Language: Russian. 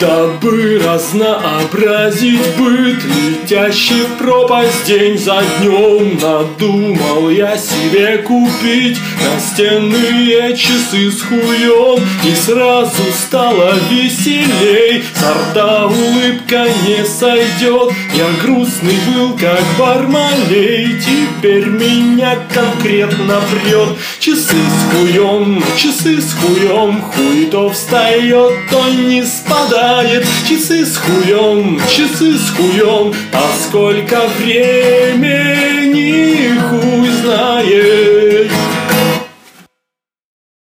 Дабы разнообразить быт, летящий в пропасть день за днем, надумал я себе купить настенные часы с хуем. И сразу стало веселей, со рта улыбка не сойдет. Я грустный был, как Бармалей, теперь меня конкретно прет. Часы с хуем, хуй то встает, то не спадает. Часы с хуем, а сколько времени хуй знает.